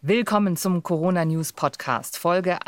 Willkommen zum Corona-News-Podcast, Folge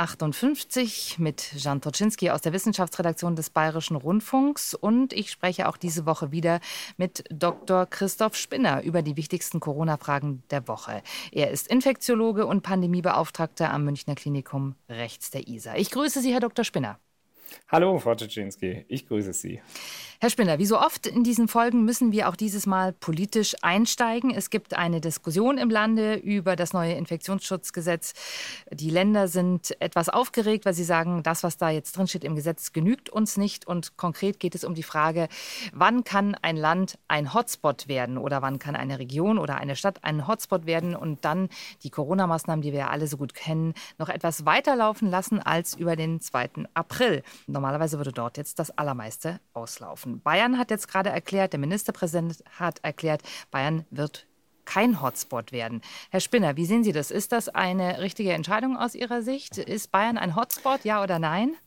58 mit Jan Toczynski aus der Wissenschaftsredaktion des Bayerischen Rundfunks. Und ich spreche auch diese Woche wieder mit Dr. Christoph Spinner über die wichtigsten Corona-Fragen der Woche. Er ist Infektiologe und Pandemiebeauftragter am Münchner Klinikum rechts der Isar. Ich grüße Sie, Herr Dr. Spinner. Hallo, Frau Toczynski, ich grüße Sie. Herr Spinner, wie so oft in diesen Folgen müssen wir auch dieses Mal politisch einsteigen. Es gibt eine Diskussion im Lande über das neue Infektionsschutzgesetz. Die Länder sind etwas aufgeregt, weil sie sagen, das, was da jetzt drinsteht im Gesetz, genügt uns nicht. Und konkret geht es um die Frage, wann kann ein Land ein Hotspot werden oder wann kann eine Region oder eine Stadt ein Hotspot werden und dann die Corona-Maßnahmen, die wir ja alle so gut kennen, noch etwas weiterlaufen lassen als über den 2. April. Normalerweise würde dort jetzt das Allermeiste auslaufen. Bayern hat jetzt gerade erklärt, der Ministerpräsident hat erklärt, Bayern wird kein Hotspot werden. Herr Spinner, wie sehen Sie das? Ist das eine richtige Entscheidung aus Ihrer Sicht? Ist Bayern ein Hotspot, ja oder nein?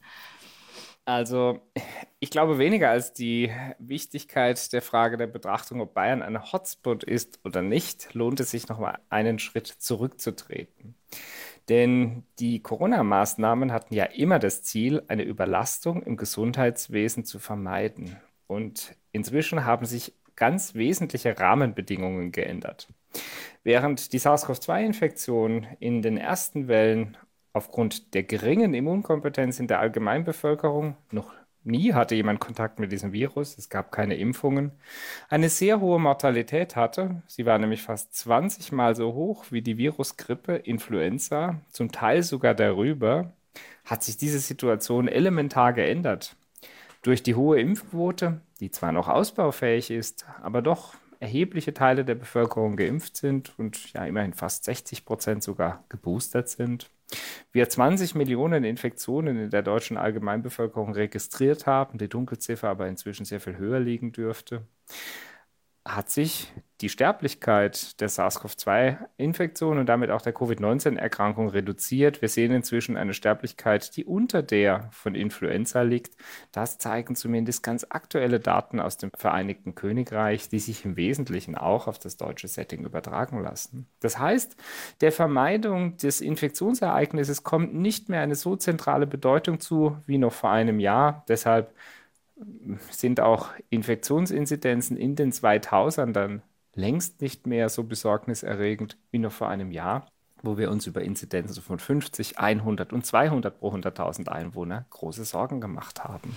Also, ich glaube weniger als die Wichtigkeit der Frage der Betrachtung, ob Bayern ein Hotspot ist oder nicht, lohnt es sich noch mal einen Schritt zurückzutreten. Denn die Corona-Maßnahmen hatten ja immer das Ziel, eine Überlastung im Gesundheitswesen zu vermeiden. Und inzwischen haben sich ganz wesentliche Rahmenbedingungen geändert. Während die SARS-CoV-2-Infektion in den ersten Wellen aufgrund der geringen Immunkompetenz in der Allgemeinbevölkerung, noch nie hatte jemand Kontakt mit diesem Virus, es gab keine Impfungen, eine sehr hohe Mortalität hatte. Sie war nämlich fast 20 Mal so hoch wie die Virusgrippe Influenza, zum Teil sogar darüber, hat sich diese Situation elementar geändert. Durch die hohe Impfquote, die zwar noch ausbaufähig ist, aber doch erhebliche Teile der Bevölkerung geimpft sind und ja immerhin fast 60% sogar geboostert sind. Wir 20 Millionen Infektionen in der deutschen Allgemeinbevölkerung registriert haben, die Dunkelziffer aber inzwischen sehr viel höher liegen dürfte, hat sich die Sterblichkeit der SARS-CoV-2-Infektion und damit auch der Covid-19-Erkrankung reduziert. Wir sehen inzwischen eine Sterblichkeit, die unter der von Influenza liegt. Das zeigen zumindest ganz aktuelle Daten aus dem Vereinigten Königreich, die sich im Wesentlichen auch auf das deutsche Setting übertragen lassen. Das heißt, der Vermeidung des Infektionsereignisses kommt nicht mehr eine so zentrale Bedeutung zu wie noch vor einem Jahr. Deshalb sind auch Infektionsinzidenzen in den 2000ern längst nicht mehr so besorgniserregend wie noch vor einem Jahr, wo wir uns über Inzidenzen von 50, 100 und 200 pro 100.000 Einwohner große Sorgen gemacht haben.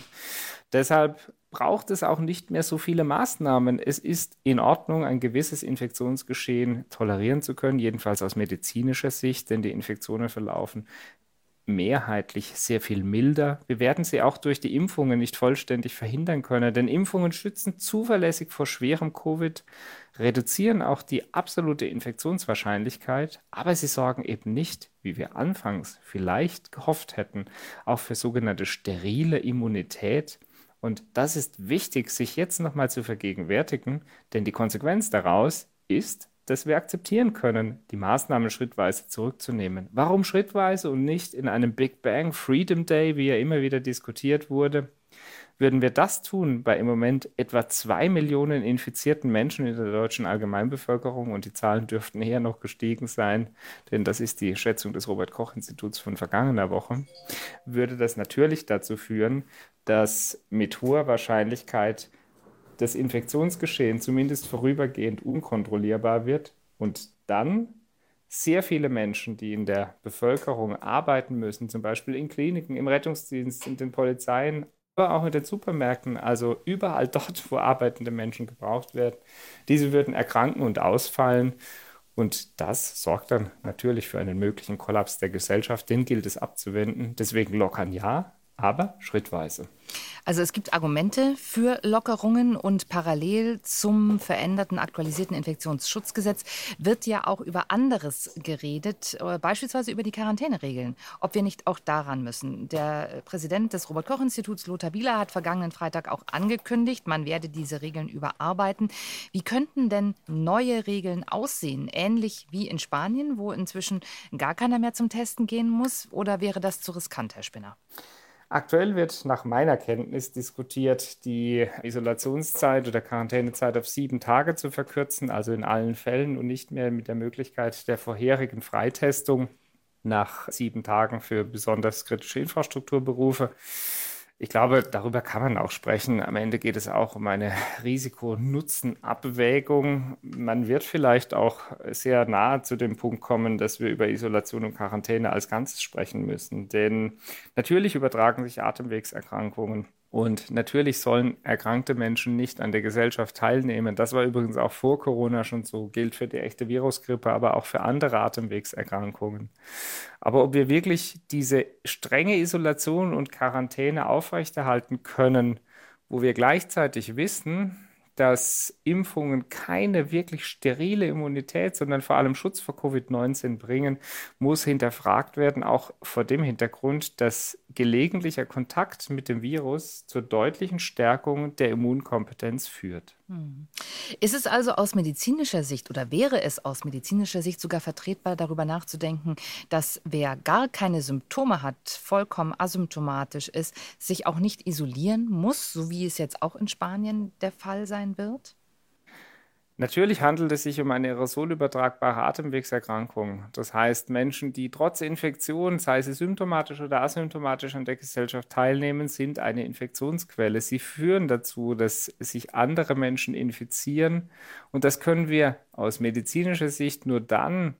Deshalb braucht es auch nicht mehr so viele Maßnahmen. Es ist in Ordnung, ein gewisses Infektionsgeschehen tolerieren zu können, jedenfalls aus medizinischer Sicht, denn die Infektionen verlaufen mehrheitlich sehr viel milder. Wir werden sie auch durch die Impfungen nicht vollständig verhindern können, denn Impfungen schützen zuverlässig vor schwerem Covid, reduzieren auch die absolute Infektionswahrscheinlichkeit, aber sie sorgen eben nicht, wie wir anfangs vielleicht gehofft hätten, auch für sogenannte sterile Immunität. Und das ist wichtig, sich jetzt nochmal zu vergegenwärtigen, denn die Konsequenz daraus ist, dass wir akzeptieren können, die Maßnahmen schrittweise zurückzunehmen. Warum schrittweise und nicht in einem Big Bang Freedom Day, wie er immer wieder diskutiert wurde? Würden wir das tun bei im Moment etwa 2 Millionen infizierten Menschen in der deutschen Allgemeinbevölkerung, und die Zahlen dürften eher noch gestiegen sein, denn das ist die Schätzung des Robert-Koch-Instituts von vergangener Woche, würde das natürlich dazu führen, dass mit hoher Wahrscheinlichkeit das Infektionsgeschehen zumindest vorübergehend unkontrollierbar wird und dann sehr viele Menschen, die in der Bevölkerung arbeiten müssen, zum Beispiel in Kliniken, im Rettungsdienst, in den Polizeien, aber auch in den Supermärkten, also überall dort, wo arbeitende Menschen gebraucht werden, diese würden erkranken und ausfallen. Und das sorgt dann natürlich für einen möglichen Kollaps der Gesellschaft. Den gilt es abzuwenden. Deswegen lockern ja, aber schrittweise. Also es gibt Argumente für Lockerungen und parallel zum veränderten, aktualisierten Infektionsschutzgesetz wird ja auch über anderes geredet, beispielsweise über die Quarantäneregeln, ob wir nicht auch daran müssen. Der Präsident des Robert-Koch-Instituts, Lothar Wieler, hat vergangenen Freitag auch angekündigt, man werde diese Regeln überarbeiten. Wie könnten denn neue Regeln aussehen? Ähnlich wie in Spanien, wo inzwischen gar keiner mehr zum Testen gehen muss? Oder wäre das zu riskant, Herr Spinner? Aktuell wird nach meiner Kenntnis diskutiert, die Isolationszeit oder Quarantänezeit auf 7 Tage zu verkürzen, also in allen Fällen und nicht mehr mit der Möglichkeit der vorherigen Freitestung nach 7 Tagen für besonders kritische Infrastrukturberufe. Ich glaube, darüber kann man auch sprechen. Am Ende geht es auch um eine Risiko-Nutzen-Abwägung. Man wird vielleicht auch sehr nahe zu dem Punkt kommen, dass wir über Isolation und Quarantäne als Ganzes sprechen müssen. Denn natürlich übertragen sich Atemwegserkrankungen. Und natürlich sollen erkrankte Menschen nicht an der Gesellschaft teilnehmen. Das war übrigens auch vor Corona schon so, gilt für die echte Virusgrippe, aber auch für andere Atemwegserkrankungen. Aber ob wir wirklich diese strenge Isolation und Quarantäne aufrechterhalten können, wo wir gleichzeitig wissen, dass Impfungen keine wirklich sterile Immunität, sondern vor allem Schutz vor Covid-19 bringen, muss hinterfragt werden, auch vor dem Hintergrund, dass gelegentlicher Kontakt mit dem Virus zur deutlichen Stärkung der Immunkompetenz führt. Ist es also aus medizinischer Sicht oder wäre es aus medizinischer Sicht sogar vertretbar, darüber nachzudenken, dass wer gar keine Symptome hat, vollkommen asymptomatisch ist, sich auch nicht isolieren muss, so wie es jetzt auch in Spanien der Fall sein wird? Natürlich handelt es sich um eine aerosolübertragbare Atemwegserkrankung. Das heißt, Menschen, die trotz Infektion, sei sie symptomatisch oder asymptomatisch an der Gesellschaft teilnehmen, sind eine Infektionsquelle. Sie führen dazu, dass sich andere Menschen infizieren. Und das können wir aus medizinischer Sicht nur dann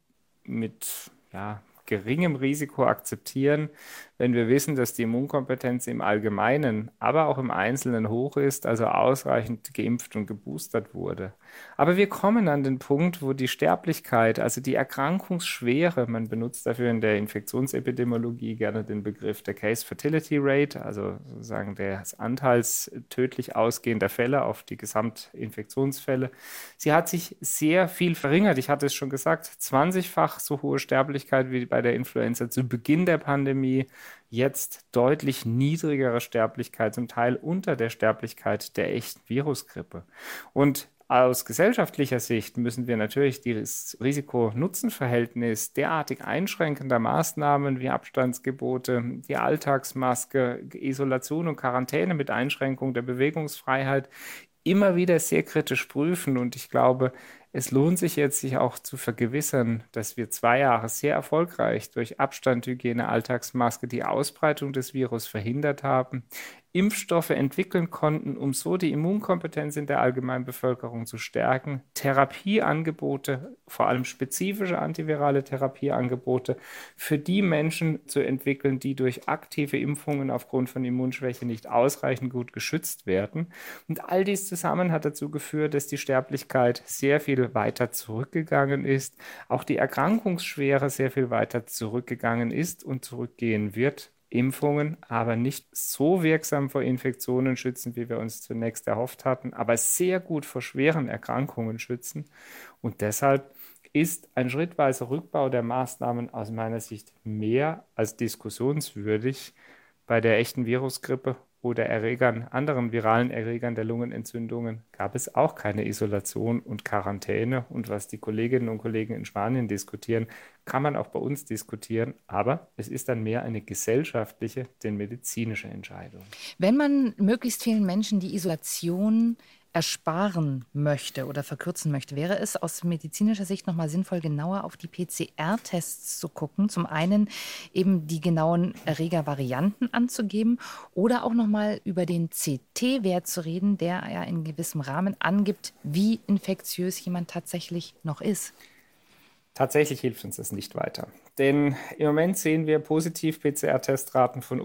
mit geringem Risiko akzeptieren, wenn wir wissen, dass die Immunkompetenz im Allgemeinen, aber auch im Einzelnen hoch ist, also ausreichend geimpft und geboostert wurde. Aber wir kommen an den Punkt, wo die Sterblichkeit, also die Erkrankungsschwere, man benutzt dafür in der Infektionsepidemiologie gerne den Begriff der Case Fatality Rate, also sozusagen des Anteils tödlich ausgehender Fälle auf die Gesamtinfektionsfälle. Sie hat sich sehr viel verringert. Ich hatte es schon gesagt, 20-fach so hohe Sterblichkeit wie bei der Influenza zu Beginn der Pandemie. Jetzt deutlich niedrigere Sterblichkeit, zum Teil unter der Sterblichkeit der echten Virusgrippe. Und aus gesellschaftlicher Sicht müssen wir natürlich das Risiko-Nutzen-Verhältnis derartig einschränkender Maßnahmen wie Abstandsgebote, die Alltagsmaske, Isolation und Quarantäne mit Einschränkung der Bewegungsfreiheit immer wieder sehr kritisch prüfen. Und ich glaube, es lohnt sich jetzt, sich auch zu vergewissern, dass wir 2 Jahre sehr erfolgreich durch Abstand, Hygiene, Alltagsmaske die Ausbreitung des Virus verhindert haben, Impfstoffe entwickeln konnten, um so die Immunkompetenz in der allgemeinen Bevölkerung zu stärken, Therapieangebote, vor allem spezifische antivirale Therapieangebote für die Menschen zu entwickeln, die durch aktive Impfungen aufgrund von Immunschwäche nicht ausreichend gut geschützt werden. Und all dies zusammen hat dazu geführt, dass die Sterblichkeit sehr viel weiter zurückgegangen ist, auch die Erkrankungsschwere sehr viel weiter zurückgegangen ist und zurückgehen wird. Impfungen aber nicht so wirksam vor Infektionen schützen, wie wir uns zunächst erhofft hatten, aber sehr gut vor schweren Erkrankungen schützen. Und deshalb ist ein schrittweiser Rückbau der Maßnahmen aus meiner Sicht mehr als diskussionswürdig. Bei der echten Virusgrippe oder anderen viralen Erregern der Lungenentzündungen gab es auch keine Isolation und Quarantäne. Und was die Kolleginnen und Kollegen in Spanien diskutieren, kann man auch bei uns diskutieren. Aber es ist dann mehr eine gesellschaftliche, denn medizinische Entscheidung. Wenn man möglichst vielen Menschen die Isolation ersparen möchte oder verkürzen möchte, wäre es aus medizinischer Sicht nochmal sinnvoll, genauer auf die PCR-Tests zu gucken. Zum einen eben die genauen Erregervarianten anzugeben oder auch nochmal über den CT-Wert zu reden, der ja in gewissem Rahmen angibt, wie infektiös jemand tatsächlich noch ist. Tatsächlich hilft uns das nicht weiter. Denn im Moment sehen wir Positiv-PCR-Testraten von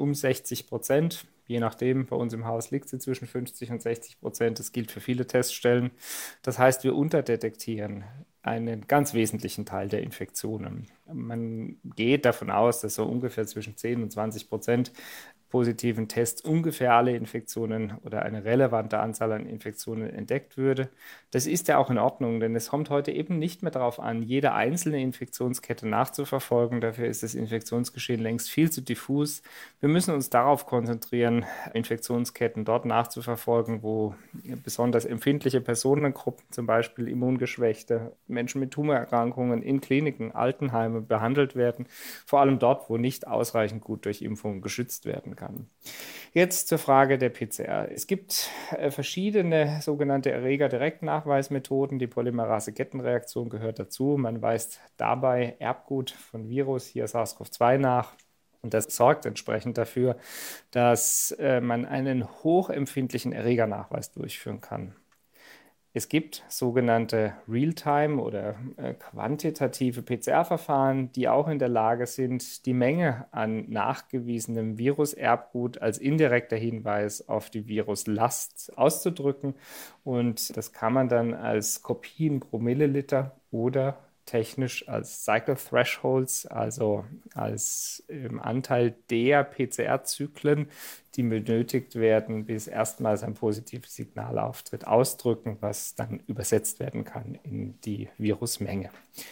60%. Je nachdem, bei uns im Haus liegt sie zwischen 50 und 60%. Das gilt für viele Teststellen. Das heißt, wir unterdetektieren einen ganz wesentlichen Teil der Infektionen. Man geht davon aus, dass so ungefähr zwischen 10 und 20% positiven Tests ungefähr alle Infektionen oder eine relevante Anzahl an Infektionen entdeckt würde. Das ist ja auch in Ordnung, denn es kommt heute eben nicht mehr darauf an, jede einzelne Infektionskette nachzuverfolgen. Dafür ist das Infektionsgeschehen längst viel zu diffus. Wir müssen uns darauf konzentrieren, Infektionsketten dort nachzuverfolgen, wo besonders empfindliche Personengruppen, zum Beispiel Immungeschwächte, Menschen mit Tumorerkrankungen in Kliniken, Altenheime behandelt werden. Vor allem dort, wo nicht ausreichend gut durch Impfungen geschützt werden kann. kann. Jetzt zur Frage der PCR. Es gibt verschiedene sogenannte Erreger-Direktnachweismethoden. Die Polymerase-Kettenreaktion gehört dazu. Man weist dabei Erbgut von Virus, hier SARS-CoV-2, nach. Und das sorgt entsprechend dafür, dass man einen hochempfindlichen Erregernachweis durchführen kann. Es gibt sogenannte Realtime- oder quantitative PCR-Verfahren, die auch in der Lage sind, die Menge an nachgewiesenem Viruserbgut als indirekter Hinweis auf die Viruslast auszudrücken. Und das kann man dann als Kopien pro Milliliter oder technisch als Cycle Thresholds, also als Anteil der PCR-Zyklen, die benötigt werden, bis erstmals ein positives Signal auftritt, ausdrücken, was dann übersetzt werden kann in die Virusmenge.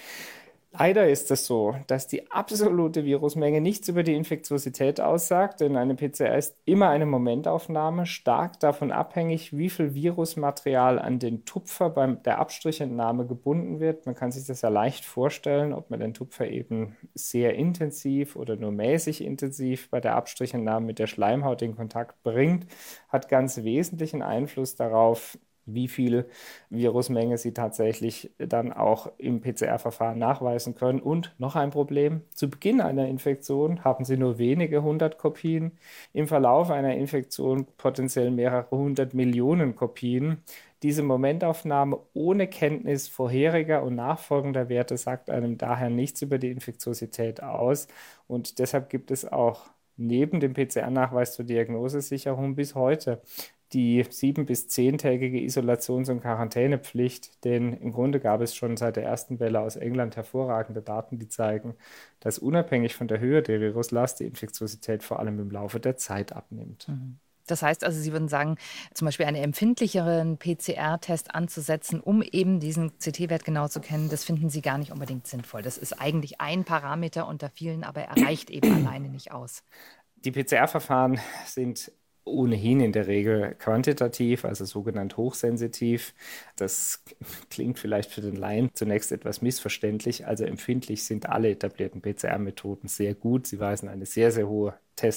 Leider ist es so, dass die absolute Virusmenge nichts über die Infektiosität aussagt, denn eine PCR ist immer eine Momentaufnahme, stark davon abhängig, wie viel Virusmaterial an den Tupfer bei der Abstrichentnahme gebunden wird. Man kann sich das ja leicht vorstellen, ob man den Tupfer eben sehr intensiv oder nur mäßig intensiv bei der Abstrichentnahme mit der Schleimhaut in Kontakt bringt, hat ganz wesentlichen Einfluss darauf, wie viel Virusmenge Sie tatsächlich dann auch im PCR-Verfahren nachweisen können. Und noch ein Problem: Zu Beginn einer Infektion haben Sie nur wenige 100 Kopien, im Verlauf einer Infektion potenziell mehrere 100 Millionen Kopien. Diese Momentaufnahme ohne Kenntnis vorheriger und nachfolgender Werte sagt einem daher nichts über die Infektiosität aus. Und deshalb gibt es auch neben dem PCR-Nachweis zur Diagnosesicherung bis heute die 7- bis 10-tägige Isolations- und Quarantänepflicht, denn im Grunde gab es schon seit der ersten Welle aus England hervorragende Daten, die zeigen, dass unabhängig von der Höhe der Viruslast die Infektiosität vor allem im Laufe der Zeit abnimmt. Das heißt also, Sie würden sagen, zum Beispiel einen empfindlicheren PCR-Test anzusetzen, um eben diesen CT-Wert genau zu kennen, das finden Sie gar nicht unbedingt sinnvoll. Das ist eigentlich ein Parameter unter vielen, aber er reicht eben alleine nicht aus. Die PCR-Verfahren sind ohnehin in der Regel quantitativ, also sogenannt hochsensitiv. Das klingt vielleicht für den Laien zunächst etwas missverständlich. Also empfindlich sind alle etablierten PCR-Methoden sehr gut. Sie weisen eine sehr, sehr hohe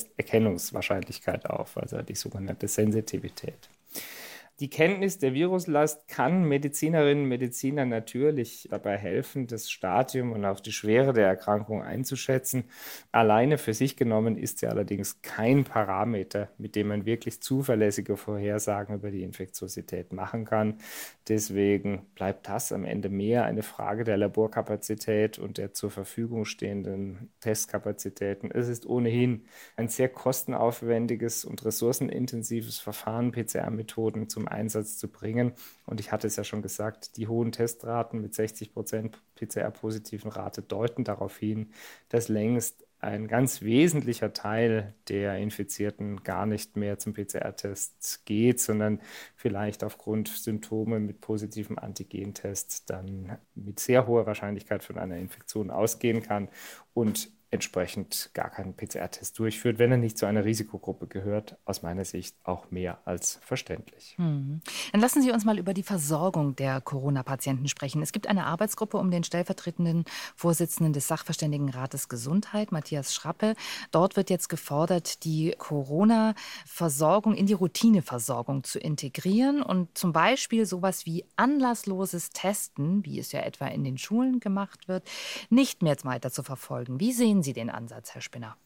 Testerkennungswahrscheinlichkeit auf, also die sogenannte Sensitivität. Die Kenntnis der Viruslast kann Medizinerinnen und Medizinern natürlich dabei helfen, das Stadium und auch die Schwere der Erkrankung einzuschätzen. Alleine für sich genommen ist sie allerdings kein Parameter, mit dem man wirklich zuverlässige Vorhersagen über die Infektiosität machen kann. Deswegen bleibt das am Ende mehr eine Frage der Laborkapazität und der zur Verfügung stehenden Testkapazitäten. Es ist ohnehin ein sehr kostenaufwendiges und ressourcenintensives Verfahren, PCR-Methoden zum Einsatz zu bringen. Und ich hatte es ja schon gesagt, die hohen Testraten mit 60% PCR-positiven Rate deuten darauf hin, dass längst ein ganz wesentlicher Teil der Infizierten gar nicht mehr zum PCR-Test geht, sondern vielleicht aufgrund Symptome mit positivem Antigentest dann mit sehr hoher Wahrscheinlichkeit von einer Infektion ausgehen kann und entsprechend gar keinen PCR-Test durchführt, wenn er nicht zu einer Risikogruppe gehört, aus meiner Sicht auch mehr als verständlich. Dann lassen Sie uns mal über die Versorgung der Corona-Patienten sprechen. Es gibt eine Arbeitsgruppe um den stellvertretenden Vorsitzenden des Sachverständigenrates Gesundheit, Matthias Schrappe. Dort wird jetzt gefordert, die Corona-Versorgung in die Routineversorgung zu integrieren und zum Beispiel sowas wie anlassloses Testen, wie es ja etwa in den Schulen gemacht wird, nicht mehr weiter zu verfolgen. Wie sehen Sie den Ansatz, Herr Spinner?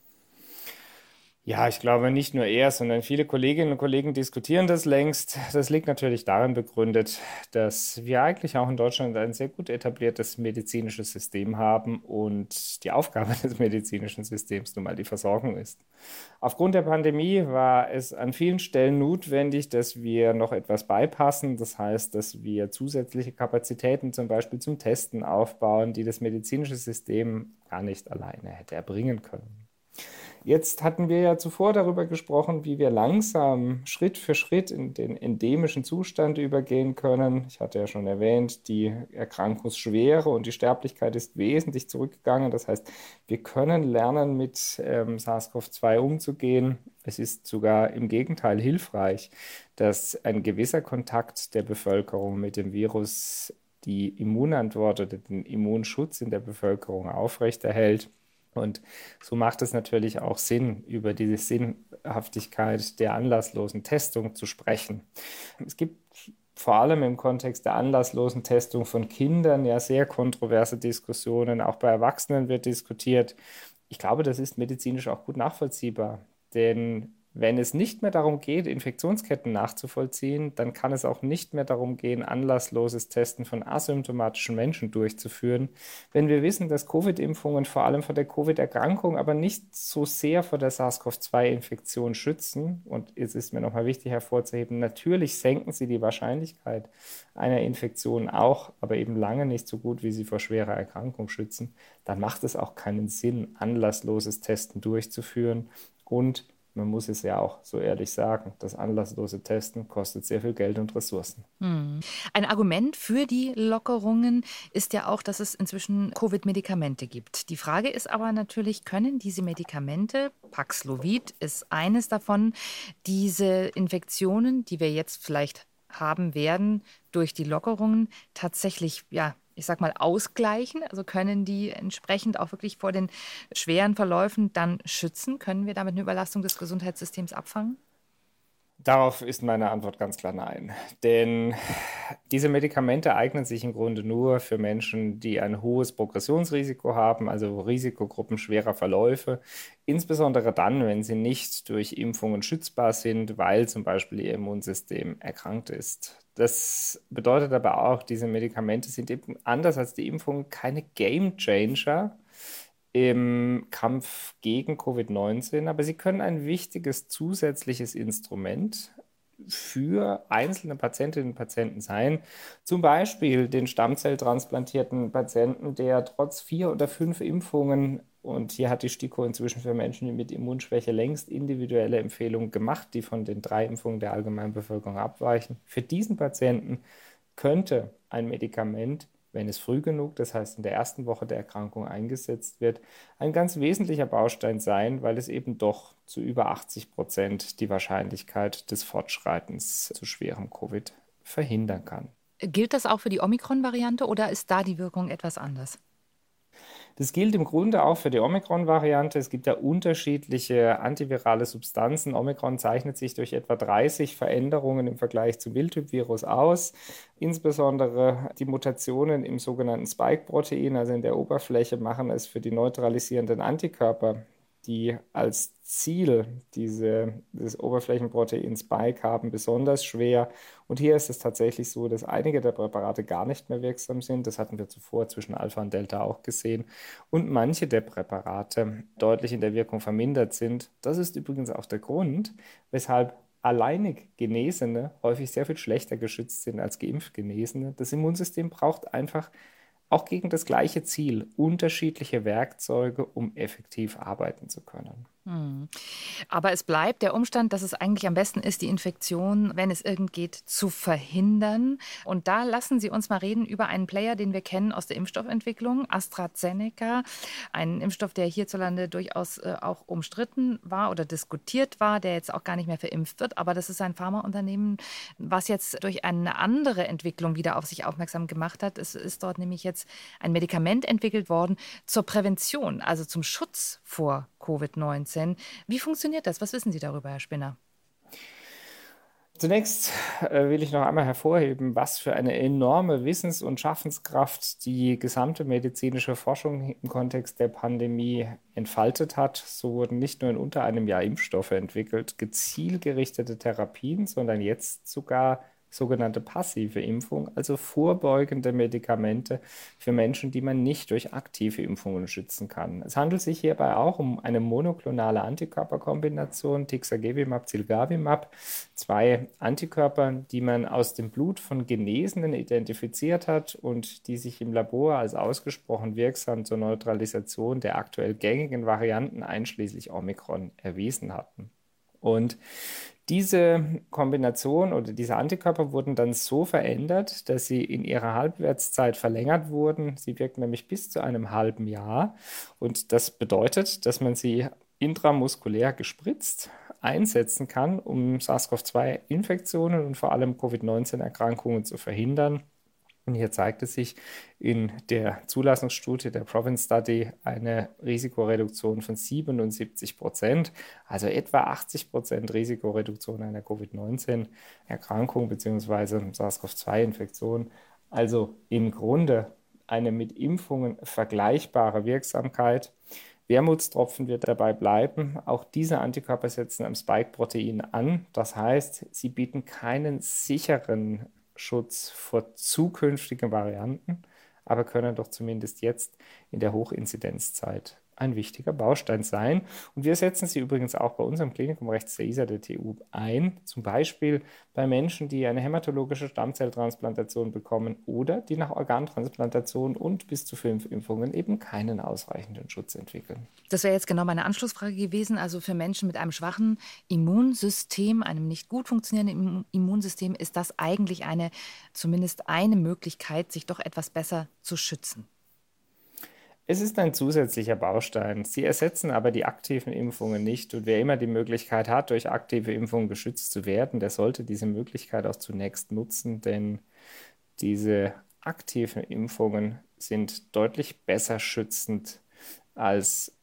Ja, ich glaube nicht nur er, sondern viele Kolleginnen und Kollegen diskutieren das längst. Das liegt natürlich darin begründet, dass wir eigentlich auch in Deutschland ein sehr gut etabliertes medizinisches System haben und die Aufgabe des medizinischen Systems nun mal die Versorgung ist. Aufgrund der Pandemie war es an vielen Stellen notwendig, dass wir noch etwas beipassen. Das heißt, dass wir zusätzliche Kapazitäten zum Beispiel zum Testen aufbauen, die das medizinische System gar nicht alleine hätte erbringen können. Jetzt hatten wir ja zuvor darüber gesprochen, wie wir langsam Schritt für Schritt in den endemischen Zustand übergehen können. Ich hatte ja schon erwähnt, die Erkrankungsschwere und die Sterblichkeit ist wesentlich zurückgegangen. Das heißt, wir können lernen, mit SARS-CoV-2 umzugehen. Es ist sogar im Gegenteil hilfreich, dass ein gewisser Kontakt der Bevölkerung mit dem Virus die Immunantwort oder den Immunschutz in der Bevölkerung aufrechterhält. Und so macht es natürlich auch Sinn, über diese Sinnhaftigkeit der anlasslosen Testung zu sprechen. Es gibt vor allem im Kontext der anlasslosen Testung von Kindern ja sehr kontroverse Diskussionen. Auch bei Erwachsenen wird diskutiert. Ich glaube, das ist medizinisch auch gut nachvollziehbar. Denn wenn es nicht mehr darum geht, Infektionsketten nachzuvollziehen, dann kann es auch nicht mehr darum gehen, anlassloses Testen von asymptomatischen Menschen durchzuführen. Wenn wir wissen, dass Covid-Impfungen vor allem vor der Covid-Erkrankung, aber nicht so sehr vor der SARS-CoV-2-Infektion schützen, und es ist mir nochmal wichtig hervorzuheben, natürlich senken sie die Wahrscheinlichkeit einer Infektion auch, aber eben lange nicht so gut, wie sie vor schwerer Erkrankung schützen, dann macht es auch keinen Sinn, anlassloses Testen durchzuführen. Und man muss es ja auch so ehrlich sagen, das anlasslose Testen kostet sehr viel Geld und Ressourcen. Ein Argument für die Lockerungen ist ja auch, dass es inzwischen Covid-Medikamente gibt. Die Frage ist aber natürlich, können diese Medikamente, Paxlovid ist eines davon, diese Infektionen, die wir jetzt vielleicht haben werden, durch die Lockerungen tatsächlich, ja, ich sag mal, ausgleichen? Also können die entsprechend auch wirklich vor den schweren Verläufen dann schützen? Können wir damit eine Überlastung des Gesundheitssystems abfangen? Darauf ist meine Antwort ganz klar nein. Denn diese Medikamente eignen sich im Grunde nur für Menschen, die ein hohes Progressionsrisiko haben, also Risikogruppen schwerer Verläufe, insbesondere dann, wenn sie nicht durch Impfungen schützbar sind, weil zum Beispiel ihr Immunsystem erkrankt ist. Das bedeutet aber auch, diese Medikamente sind eben anders als die Impfungen keine Game Changer im Kampf gegen Covid-19, aber sie können ein wichtiges zusätzliches Instrument für einzelne Patientinnen und Patienten sein. Zum Beispiel den stammzelltransplantierten Patienten, der trotz 4 oder 5 Impfungen, und hier hat die STIKO inzwischen für Menschen mit Immunschwäche längst individuelle Empfehlungen gemacht, die von den 3 Impfungen der Allgemeinbevölkerung abweichen. Für diesen Patienten könnte ein Medikament, wenn es früh genug, das heißt in der ersten Woche der Erkrankung eingesetzt wird, ein ganz wesentlicher Baustein sein, weil es eben doch zu über 80% die Wahrscheinlichkeit des Fortschreitens zu schwerem Covid verhindern kann. Gilt das auch für die Omikron-Variante oder ist da die Wirkung etwas anders? Das gilt im Grunde auch für die Omikron-Variante. Es gibt ja unterschiedliche antivirale Substanzen. Omikron zeichnet sich durch etwa 30 Veränderungen im Vergleich zum Wildtyp-Virus aus. Insbesondere die Mutationen im sogenannten Spike-Protein, also in der Oberfläche, machen es für die neutralisierenden Antikörper, die als Ziel dieses Oberflächenprotein Spike haben, besonders schwer. Und hier ist es tatsächlich so, dass einige der Präparate gar nicht mehr wirksam sind. Das hatten wir zuvor zwischen Alpha und Delta auch gesehen. Und manche der Präparate deutlich in der Wirkung vermindert sind. Das ist übrigens auch der Grund, weshalb alleinig Genesene häufig sehr viel schlechter geschützt sind als geimpft Genesene. Das Immunsystem braucht einfach auch gegen das gleiche Ziel unterschiedliche Werkzeuge, um effektiv arbeiten zu können. Aber es bleibt der Umstand, dass es eigentlich am besten ist, die Infektion, wenn es irgend geht, zu verhindern. Und da lassen Sie uns mal reden über einen Player, den wir kennen aus der Impfstoffentwicklung, AstraZeneca. Ein Impfstoff, der hierzulande durchaus auch umstritten war oder diskutiert war, der jetzt auch gar nicht mehr verimpft wird. Aber das ist ein Pharmaunternehmen, was jetzt durch eine andere Entwicklung wieder auf sich aufmerksam gemacht hat. Es ist dort nämlich jetzt ein Medikament entwickelt worden zur Prävention, also zum Schutz vor Covid-19. Wie funktioniert das? Was wissen Sie darüber, Herr Spinner? Zunächst will ich noch einmal hervorheben, was für eine enorme Wissens- und Schaffenskraft die gesamte medizinische Forschung im Kontext der Pandemie entfaltet hat. So wurden nicht nur in unter einem Jahr Impfstoffe entwickelt, gezielgerichtete Therapien, sondern jetzt sogar sogenannte passive Impfung, also vorbeugende Medikamente für Menschen, die man nicht durch aktive Impfungen schützen kann. Es handelt sich hierbei auch um eine monoklonale Antikörperkombination, Tixagevimab-Zilgavimab, 2 Antikörper, die man aus dem Blut von Genesenen identifiziert hat und die sich im Labor als ausgesprochen wirksam zur Neutralisation der aktuell gängigen Varianten einschließlich Omikron erwiesen hatten. Und diese Kombination oder diese Antikörper wurden dann so verändert, dass sie in ihrer Halbwertszeit verlängert wurden. Sie wirken nämlich bis zu einem halben Jahr. Und das bedeutet, dass man sie intramuskulär gespritzt einsetzen kann, um SARS-CoV-2-Infektionen und vor allem Covid-19-Erkrankungen zu verhindern. Und hier zeigte sich in der Zulassungsstudie der Province Study eine Risikoreduktion von 77%, also etwa 80% Risikoreduktion einer Covid-19-Erkrankung bzw. SARS-CoV-2-Infektion. Also im Grunde eine mit Impfungen vergleichbare Wirksamkeit. Wermutstropfen wird dabei bleiben. Auch diese Antikörper setzen am Spike-Protein an. Das heißt, sie bieten keinen sicheren Schutz vor zukünftigen Varianten, aber können doch zumindest jetzt in der Hochinzidenzzeit ein wichtiger Baustein sein. Und wir setzen sie übrigens auch bei unserem Klinikum rechts der ISA der TU ein, zum Beispiel bei Menschen, die eine hämatologische Stammzelltransplantation bekommen oder die nach Organtransplantation und bis zu 5 Impfungen eben keinen ausreichenden Schutz entwickeln. Das wäre jetzt genau meine Anschlussfrage gewesen. Also für Menschen mit einem schwachen Immunsystem, einem nicht gut funktionierenden Immunsystem, ist das eigentlich zumindest eine Möglichkeit, sich doch etwas besser zu schützen? Es ist ein zusätzlicher Baustein. Sie ersetzen aber die aktiven Impfungen nicht. Und wer immer die Möglichkeit hat, durch aktive Impfungen geschützt zu werden, der sollte diese Möglichkeit auch zunächst nutzen, denn diese aktiven Impfungen sind deutlich besser schützend als,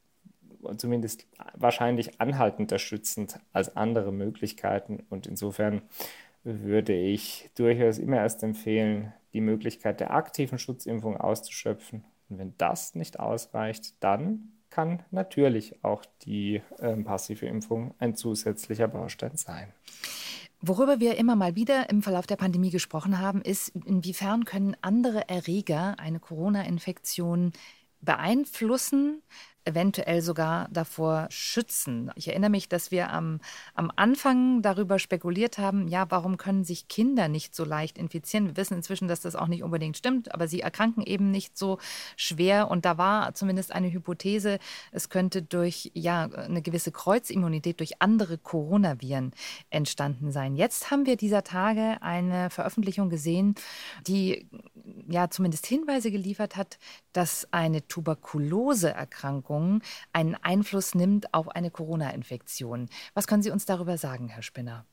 zumindest wahrscheinlich anhaltender schützend als andere Möglichkeiten. Und insofern würde ich durchaus immer erst empfehlen, die Möglichkeit der aktiven Schutzimpfung auszuschöpfen. Und wenn das nicht ausreicht, dann kann natürlich auch die passive Impfung ein zusätzlicher Baustein sein. Worüber wir immer mal wieder im Verlauf der Pandemie gesprochen haben, ist, inwiefern können andere Erreger eine Corona-Infektion beeinflussen, eventuell sogar davor schützen. Ich erinnere mich, dass wir am Anfang darüber spekuliert haben, ja, warum können sich Kinder nicht so leicht infizieren? Wir wissen inzwischen, dass das auch nicht unbedingt stimmt, aber sie erkranken eben nicht so schwer. Und da war zumindest eine Hypothese, es könnte durch eine gewisse Kreuzimmunität durch andere Coronaviren entstanden sein. Jetzt haben wir dieser Tage eine Veröffentlichung gesehen, die zumindest Hinweise geliefert hat, dass eine Tuberkuloseerkrankung einen Einfluss nimmt auf eine Corona-Infektion. Was können Sie uns darüber sagen, Herr Spinner?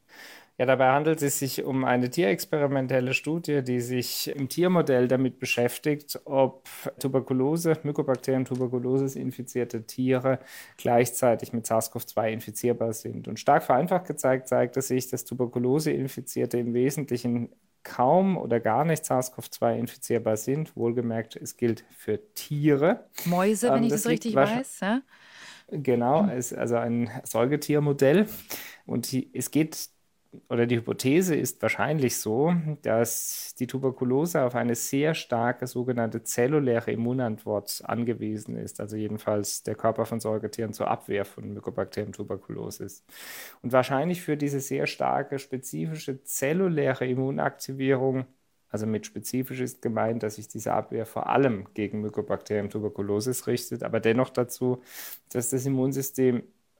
Ja, dabei handelt es sich um eine tierexperimentelle Studie, die sich im Tiermodell damit beschäftigt, ob Mycobacterium tuberculosis infizierte Tiere gleichzeitig mit SARS-CoV-2 infizierbar sind. Und stark vereinfacht gezeigt, zeigt es sich, dass Tuberkulose-Infizierte im Wesentlichen kaum oder gar nicht SARS-CoV-2 infizierbar sind. Wohlgemerkt, es gilt für Tiere. Mäuse, wenn ich das richtig weiß. Ja? Genau, ist also ein Säugetiermodell. Und es geht, oder die Hypothese ist wahrscheinlich so, dass die Tuberkulose auf eine sehr starke sogenannte zelluläre Immunantwort angewiesen ist, also jedenfalls der Körper von Säugetieren zur Abwehr von Mycobacterium tuberculosis. Und wahrscheinlich für diese sehr starke spezifische zelluläre Immunaktivierung, also mit spezifisch ist gemeint, dass sich diese Abwehr vor allem gegen Mycobacterium tuberculosis richtet, aber dennoch dazu, dass das Immunsystem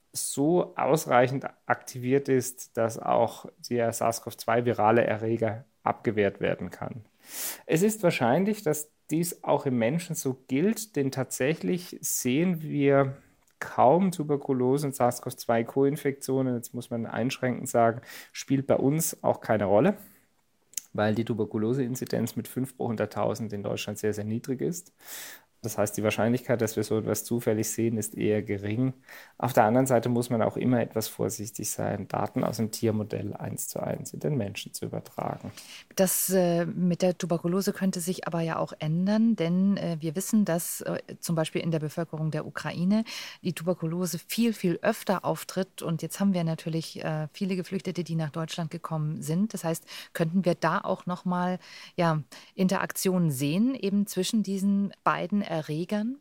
so ausreichend aktiviert ist, dass auch der SARS-CoV-2-virale Erreger abgewehrt werden kann. Es ist wahrscheinlich, dass dies auch im Menschen so gilt, denn tatsächlich sehen wir kaum Tuberkulose und SARS-CoV-2-Koinfektionen. Jetzt muss man einschränkend sagen, spielt bei uns auch keine Rolle, weil die Tuberkulose-Inzidenz mit 5 pro 100.000 in Deutschland sehr, sehr niedrig ist. Das heißt, die Wahrscheinlichkeit, dass wir so etwas zufällig sehen, ist eher gering. Auf der anderen Seite muss man auch immer etwas vorsichtig sein, Daten aus dem Tiermodell 1:1 in den Menschen zu übertragen. Das mit der Tuberkulose könnte sich aber ja auch ändern, denn wir wissen, dass zum Beispiel in der Bevölkerung der Ukraine die Tuberkulose viel, viel öfter auftritt. Und jetzt haben wir natürlich viele Geflüchtete, die nach Deutschland gekommen sind. Das heißt, könnten wir da auch nochmal Interaktionen sehen, eben zwischen diesen beiden Erregern?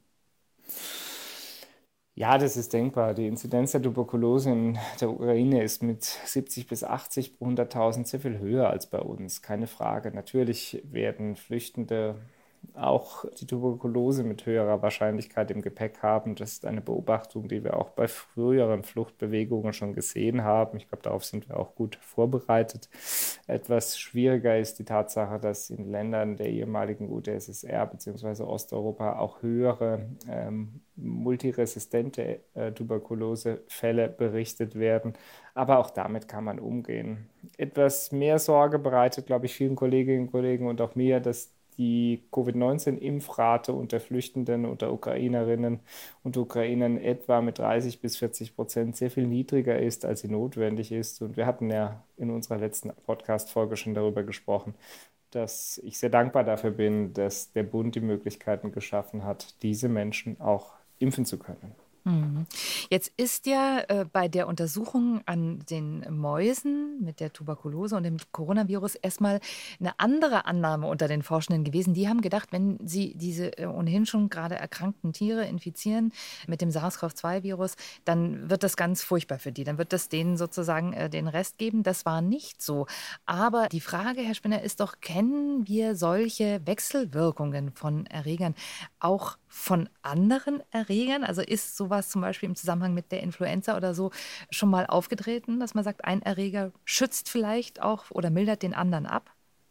Ja, das ist denkbar. Die Inzidenz der Tuberkulose in der Ukraine ist mit 70 bis 80 pro 100.000 sehr viel höher als bei uns. Keine Frage. Natürlich werden Flüchtende auch die Tuberkulose mit höherer Wahrscheinlichkeit im Gepäck haben. Das ist eine Beobachtung, die wir auch bei früheren Fluchtbewegungen schon gesehen haben. Ich glaube, darauf sind wir auch gut vorbereitet. Etwas schwieriger ist die Tatsache, dass in Ländern der ehemaligen UdSSR bzw. Osteuropa auch höhere multiresistente Tuberkulosefälle berichtet werden. Aber auch damit kann man umgehen. Etwas mehr Sorge bereitet, glaube ich, vielen Kolleginnen und Kollegen und auch mir, dass die Covid-19-Impfrate unter Flüchtenden, unter Ukrainerinnen und Ukrainern etwa mit 30-40% sehr viel niedriger ist, als sie notwendig ist. Und wir hatten ja in unserer letzten Podcast-Folge schon darüber gesprochen, dass ich sehr dankbar dafür bin, dass der Bund die Möglichkeiten geschaffen hat, diese Menschen auch impfen zu können. Mhm. Jetzt ist ja bei der Untersuchung an den Mäusen mit der Tuberkulose und dem Coronavirus erstmal eine andere Annahme unter den Forschenden gewesen. Die haben gedacht, wenn sie diese ohnehin schon gerade erkrankten Tiere infizieren mit dem SARS-CoV-2-Virus, dann wird das ganz furchtbar für die. Dann wird das denen sozusagen den Rest geben. Das war nicht so. Aber die Frage, Herr Spinner, ist doch, kennen wir solche Wechselwirkungen von Erregern auch von anderen Erregern? Also ist sowas zum Beispiel im Zusammenhang mit der Influenza oder so schon mal aufgetreten, dass man sagt, ein Erreger schützt vielleicht auch oder mildert den anderen ab?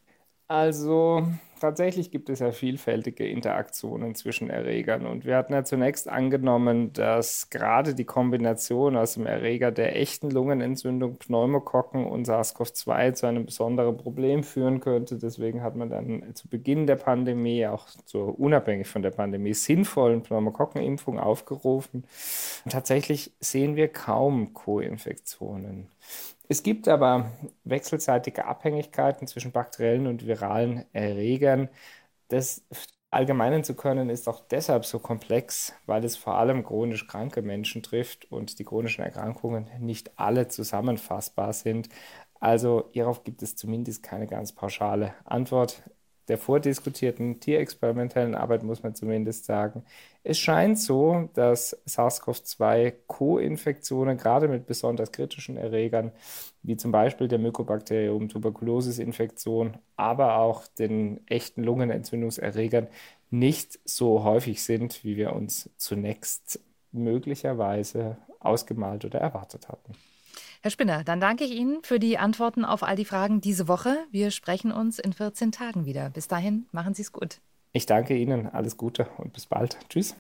Also tatsächlich gibt es ja vielfältige Interaktionen zwischen Erregern und wir hatten ja zunächst angenommen, dass gerade die Kombination aus dem Erreger der echten Lungenentzündung, Pneumokokken und SARS-CoV-2 zu einem besonderen Problem führen könnte. Deswegen hat man dann zu Beginn der Pandemie, auch zur unabhängig von der Pandemie, sinnvollen Pneumokokkenimpfung aufgerufen. Und tatsächlich sehen wir kaum Co-Infektionen. Es gibt aber wechselseitige Abhängigkeiten zwischen bakteriellen und viralen Erregern. Das allgemeinen zu können, ist auch deshalb so komplex, weil es vor allem chronisch kranke Menschen trifft und die chronischen Erkrankungen nicht alle zusammenfassbar sind. Also hierauf gibt es zumindest keine ganz pauschale Antwort. Der vordiskutierten tierexperimentellen Arbeit muss man zumindest sagen, es scheint so, dass SARS-CoV-2-Co-Infektionen gerade mit besonders kritischen Erregern, wie zum Beispiel der Mycobacterium tuberculosis-Infektion, aber auch den echten Lungenentzündungserregern nicht so häufig sind, wie wir uns zunächst möglicherweise ausgemalt oder erwartet hatten. Herr Spinner, dann danke ich Ihnen für die Antworten auf all die Fragen diese Woche. Wir sprechen uns in 14 Tagen wieder. Bis dahin, machen Sie es gut. Ich danke Ihnen, alles Gute und bis bald. Tschüss.